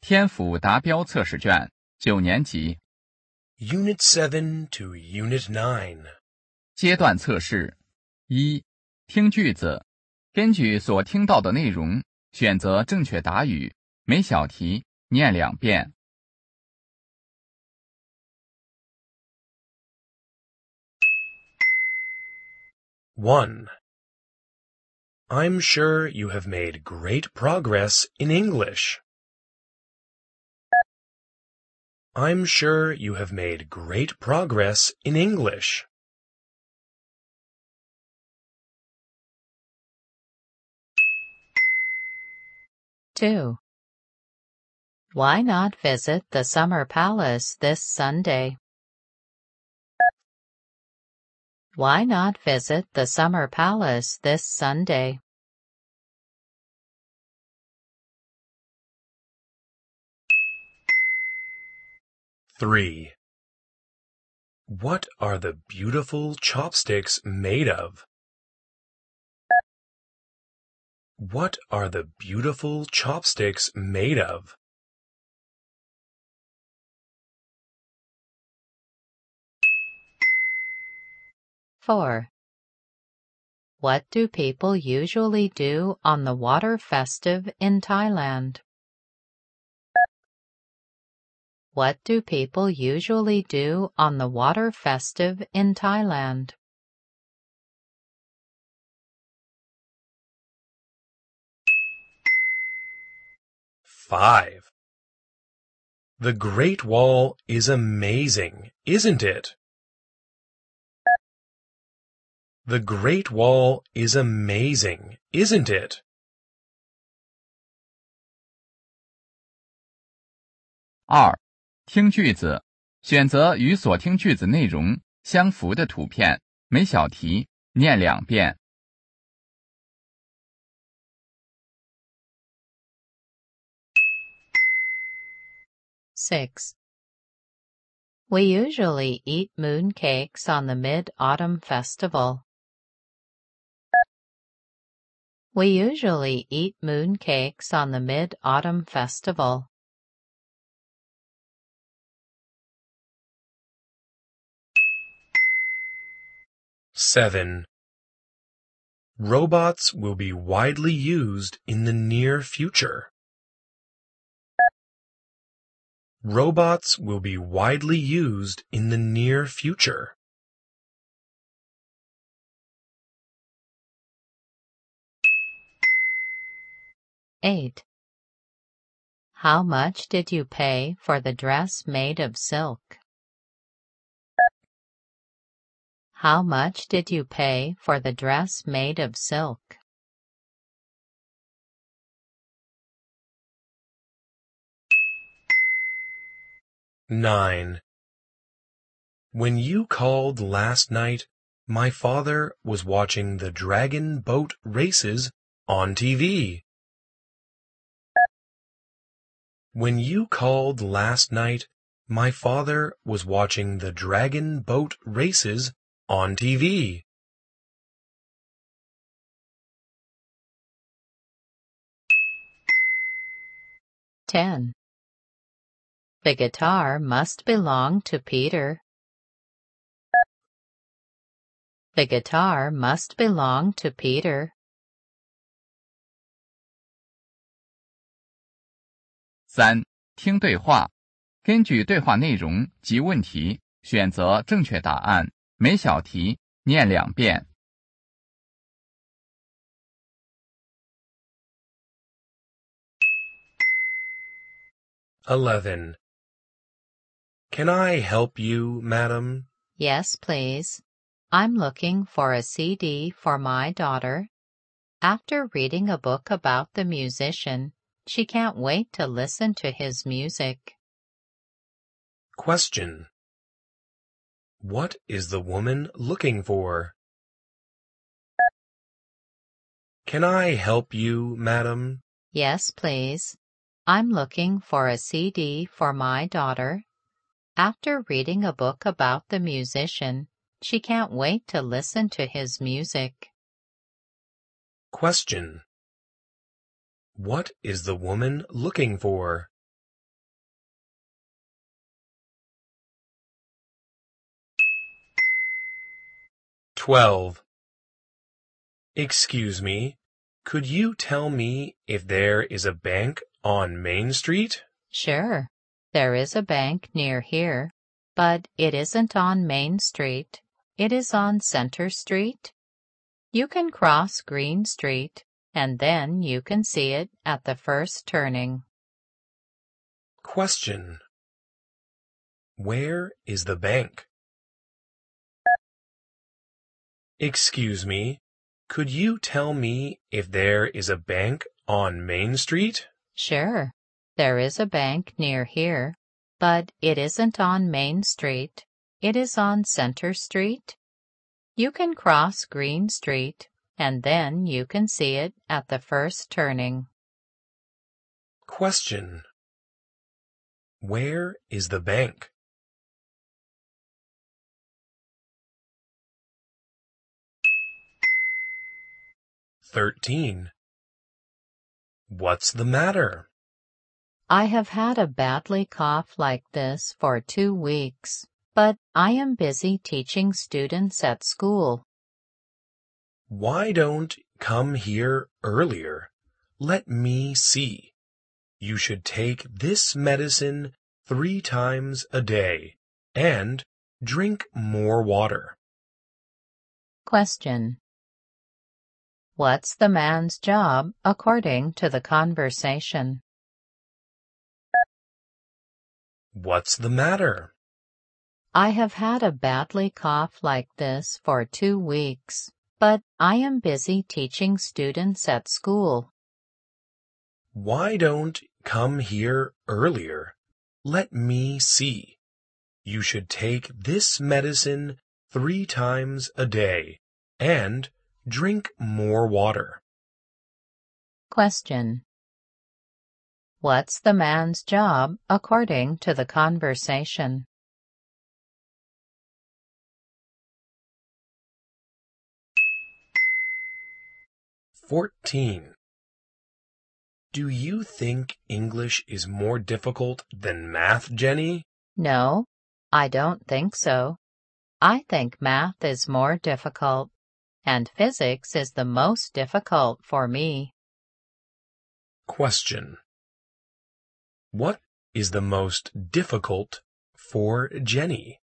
天府达标测试卷9年级 Unit 7 to Unit 9. 阶段测试1听句子，根据所听到的内容选择正确答语，每小题念2遍。 1. I'm sure you have made great progress in English. I'm sure you have made great progress in English. 2. Why not visit the Summer Palace this Sunday? Why not visit the Summer Palace this Sunday? 3. What are the beautiful chopsticks made of? What are the beautiful chopsticks made of? 4. What do people usually do on the water festive in Thailand? What do people usually do on the water festive in Thailand? 5. The Great Wall is amazing, isn't it? The Great Wall is amazing, isn't it? 2听句子，选择与所听句子内容相符的图片，每小题念2遍。 6. We usually eat mooncakes on the Mid-Autumn Festival. We usually eat mooncakes on the Mid-Autumn Festival. 7. Robots will be widely used in the near future. Robots will be widely used in the near future. 8. How much did you pay for the dress made of silk? How much did you pay for the dress made of silk? 9. When you called last night, my father was watching the dragon boat races on TV. When you called last night, my father was watching the dragon boat races on TV. 10. The guitar must belong to Peter. The guitar must belong to Peter. 3听对话，根据对话内容及问题选择正确答案，每小题念2遍。 11. Can I help you, madam? Yes, please. I'm looking for a CD for my daughter. After reading a book about the musician, she can't wait to listen to his music. Question. What is the woman looking for? Can I help you, madam? Yes, please. I'm looking for a CD for my daughter. After reading a book about the musician, she can't wait to listen to his music. Question. What is the woman looking for? 12. Excuse me, could you tell me if there is a bank on Main Street? Sure, there is a bank near here, but it isn't on Main Street. It is on Center Street. You can cross Green Street, and then you can see it at the first turning. Question. Where is the bank? Excuse me, could you tell me if there is a bank on Main Street? Sure, there is a bank near here, but it isn't on Main Street. It is on Center Street. You can cross Green Street, and then you can see it at the first turning. Question. Where is the bank? (13) What's the matter? I have had a badly cough like this for 2 weeks, but I am busy teaching students at school. Why don't come here earlier? Let me see. You should take this medicine 3 times a day and drink more water. Question. What's the man's job according to the conversation? What's the matter? I have had a badly cough like this for 2 weeks, but I am busy teaching students at school. Why don't come here earlier? Let me see. You should take this medicine 3 times a day and drink more water. Question. What's the man's job according to the conversation? (14) Do you think English is more difficult than math, Jenny? No, I don't think so. I think math is more difficult, and physics is the most difficult for me. Question. What is the most difficult for Jenny?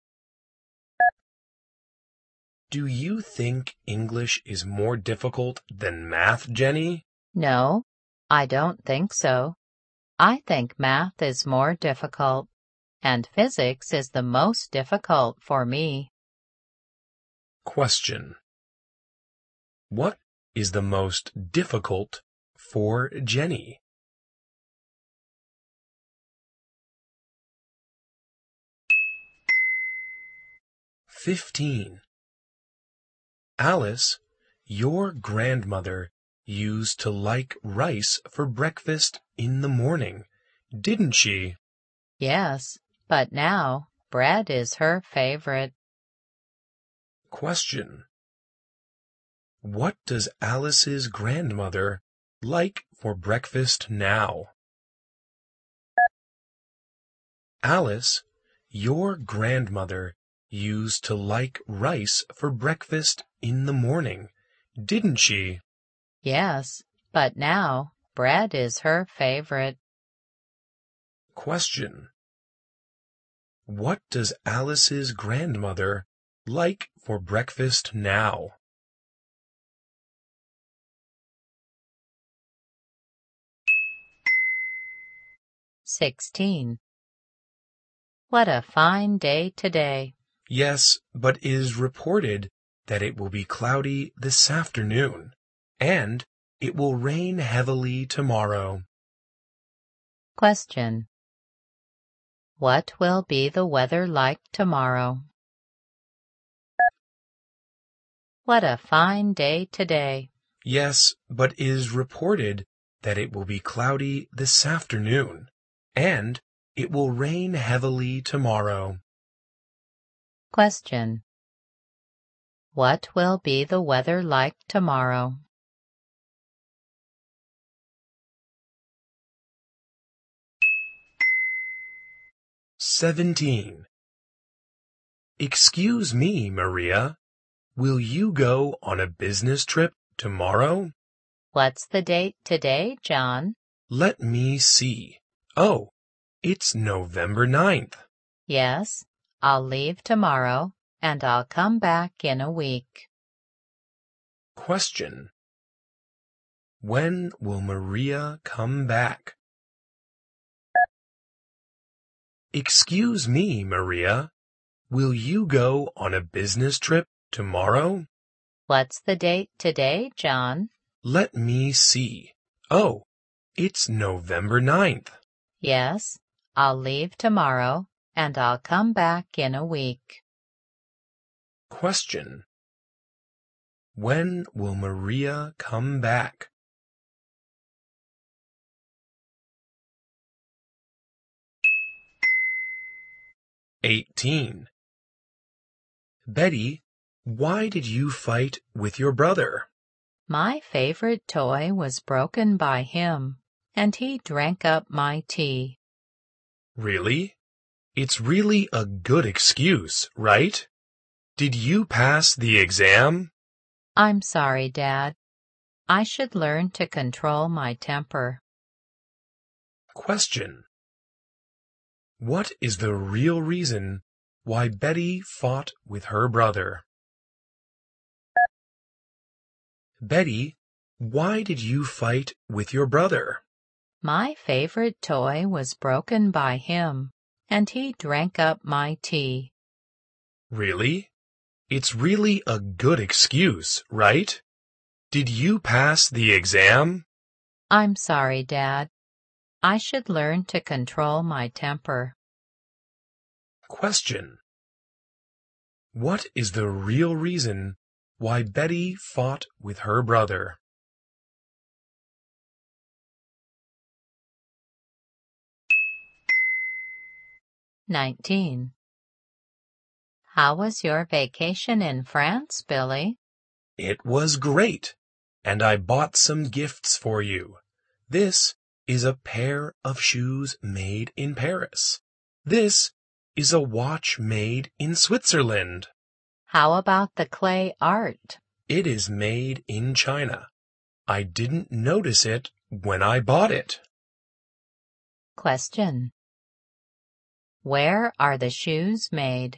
Do you think English is more difficult than math, Jenny? No, I don't think so. I think math is more difficult, and physics is the most difficult for me. Question. What is the most difficult for Jenny? (15) Alice, your grandmother used to like rice for breakfast in the morning, didn't she? Yes, but now bread is her favorite. Question. What does Alice's grandmother like for breakfast now? Alice, your grandmother used to like rice for breakfast in the morning, didn't she? Yes, but now bread is her favorite. Question. What does Alice's grandmother like for breakfast now? (16) What a fine day today. Yes, but it is reported that it will be cloudy this afternoon, and it will rain heavily tomorrow. Question. What will be the weather like tomorrow? What a fine day today. Yes, but it is reported that it will be cloudy this afternoon, and it will rain heavily tomorrow. Question. What will be the weather like tomorrow? (17) Excuse me, Maria. Will you go on a business trip tomorrow? What's the date today, John? Let me see. Oh, it's November 9th. Yes, I'll leave tomorrow and I'll come back in a week. Question. When will Maria come back? Excuse me, Maria. Will you go on a business trip tomorrow? What's the date today, John? Let me see. Oh, it's November 9th. Yes, I'll leave tomorrow and I'll come back in a week. Question. When will Maria come back? (18) Betty, why did you fight with your brother? My favorite toy was broken by him, and he drank up my tea. Really? It's really a good excuse, right? Did you pass the exam? I'm sorry, Dad. I should learn to control my temper. Question. What is the real reason why Betty fought with her brother? Betty, why did you fight with your brother? My favorite toy was broken by him, and he drank up my tea. Really? It's really a good excuse, right? Did you pass the exam? I'm sorry, Dad. I should learn to control my temper. Question. What is the real reason why Betty fought with her brother? (19) How was your vacation in France, Billy? It was great, and I bought some gifts for you. This is a pair of shoes made in Paris. This is a watch made in Switzerland. How about the clay art? It is made in China. I didn't notice it when I bought it. Question. Where are the shoes made?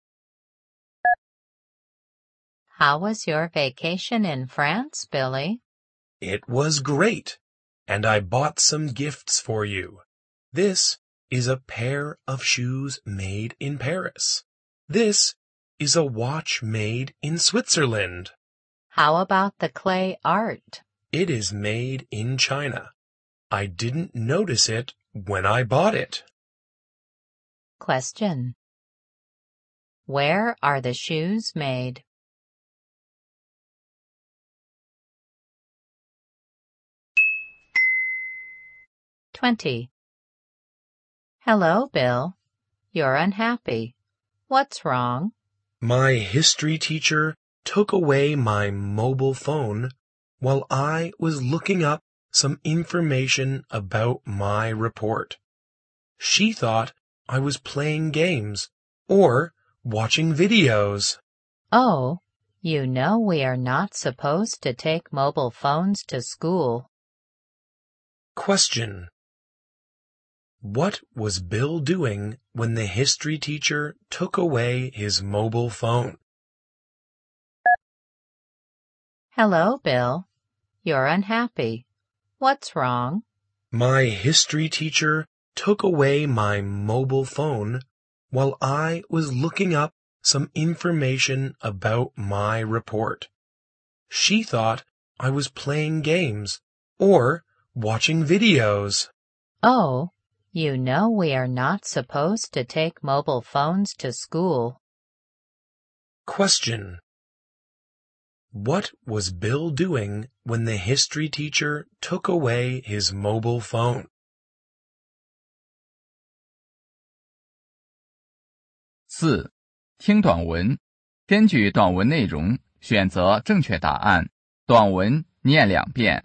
How was your vacation in France, Billy? It was great, and I bought some gifts for you. This is a pair of shoes made in Paris. This is a watch made in Switzerland. How about the clay art? It is made in China. I didn't notice it when I bought it. Question. Where are the shoes made? (20) Hello, Bill. You're unhappy. What's wrong? My history teacher took away my mobile phone while I was looking up some information about my report. She thought I was playing games or watching videos. Oh, you know we are not supposed to take mobile phones to school. Question. What was Bill doing when the history teacher took away his mobile phone? Hello, Bill. You're unhappy. What's wrong? My history teacher took away my mobile phone while I was looking up some information about my report. She thought I was playing games or watching videos. Oh, you know we are not supposed to take mobile phones to school. Question. What was Bill doing when the history teacher took away his mobile phone? 4. 听短文，根据短文内容选择正确答案。短文念2遍。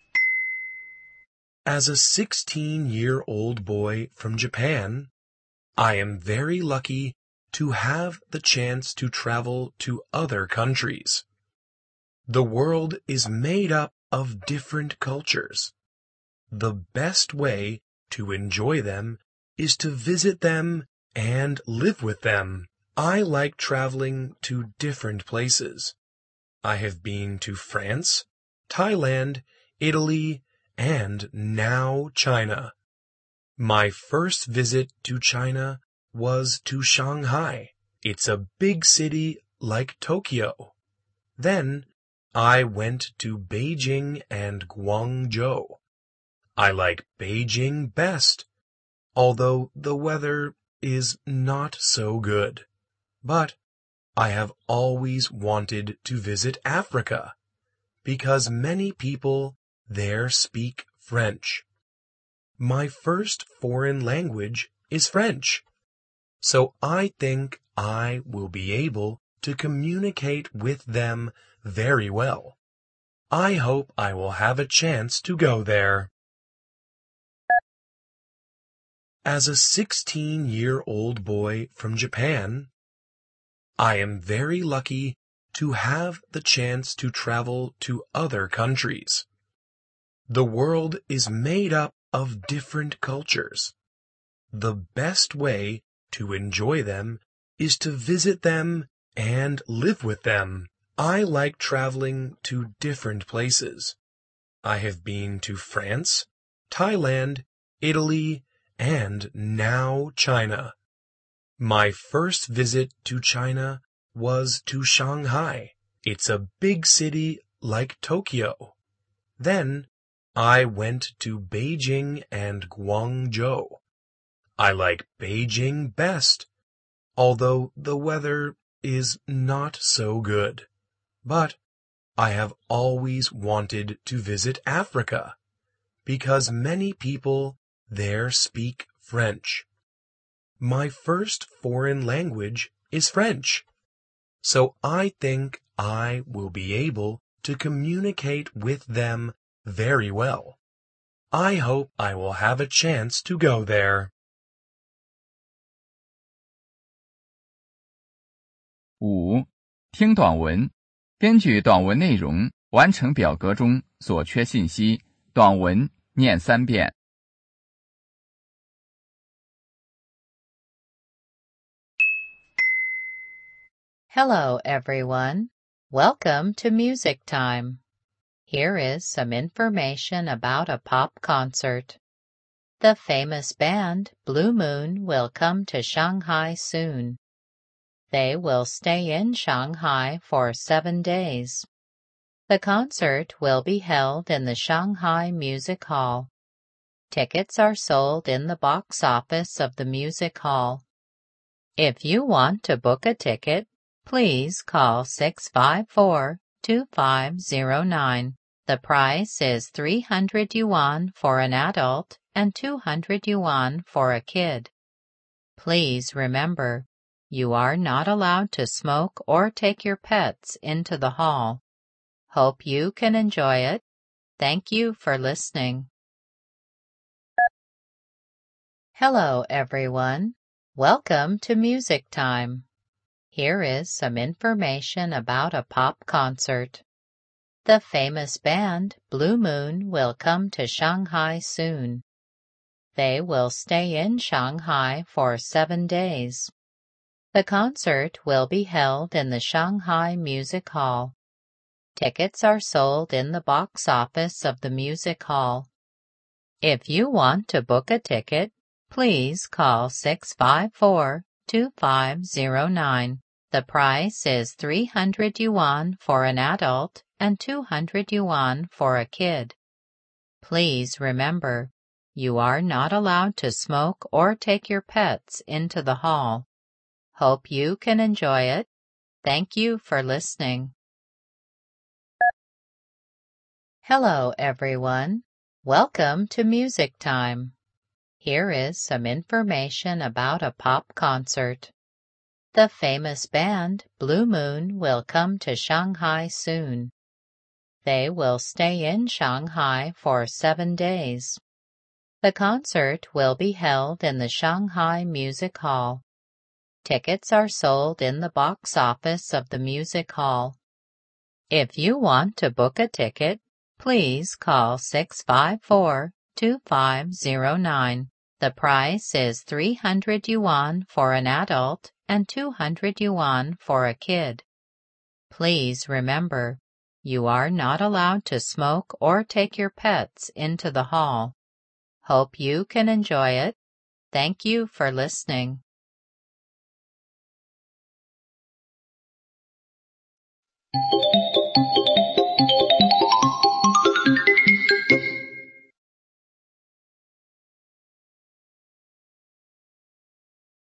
As a 16-year-old boy from Japan, I am very lucky to have the chance to travel to other countries. The world is made up of different cultures. The best way to enjoy them is to visit them and live with them. I like traveling to different places. I have been to France, Thailand, Italy, and now China. My first visit to China was to Shanghai. It's a big city like Tokyo. Then I went to Beijing and Guangzhou. I like Beijing best, although the weather is not so good. But I have always wanted to visit Africa, because many people there speak French. My first foreign language is French, so I think I will be able to communicate with them very well. I hope I will have a chance to go there. As a 16-year-old boy from Japan, I am very lucky to have the chance to travel to other countries. The world is made up of different cultures. The best way to enjoy them is to visit them and live with them. I like traveling to different places. I have been to France, Thailand, Italy, and now China. My first visit to China was to Shanghai. It's a big city like Tokyo. Then I went to Beijing and Guangzhou. I like Beijing best, although the weather is not so good. But I have always wanted to visit Africa, because many people there speak French. My first foreign language is French, so I think I will be able to communicate with them very well. I hope I will have a chance to go there. 5. 听短文，根据短文内容完成表格中所缺信息，短文念3遍。 Hello, everyone. Welcome to Music Time. Here is some information about a pop concert. The famous band Blue Moon will come to Shanghai soon. They will stay in Shanghai for 7 days. The concert will be held in the Shanghai Music Hall. Tickets are sold in the box office of the music hall. If you want to book a ticket, please call 654-2509. The price is 300 yuan for an adult and 200 yuan for a kid. Please remember, you are not allowed to smoke or take your pets into the hall. Hope you can enjoy it. Thank you for listening. Hello, everyone. Welcome to Music Time. Here is some information about a pop concert. The famous band Blue Moon will come to Shanghai soon. They will stay in Shanghai for 7 days. The concert will be held in the Shanghai Music Hall. Tickets are sold in the box office of the music hall. If you want to book a ticket, please call 654-2509. The price is 300 yuan for an adult and 200 yuan for a kid. Please remember, you are not allowed to smoke or take your pets into the hall. Hope you can enjoy it. Thank you for listening. Hello, everyone. Welcome to Music Time. Here is some information about a pop concert. The famous band Blue Moon will come to Shanghai soon. They will stay in Shanghai for 7 days. The concert will be held in the Shanghai Music Hall. Tickets are sold in the box office of the music hall. If you want to book a ticket, please call 654-2509. The price is 300 yuan for an adult and 200 yuan for a kid. Please remember, you are not allowed to smoke or take your pets into the hall. Hope you can enjoy it. Thank you for listening.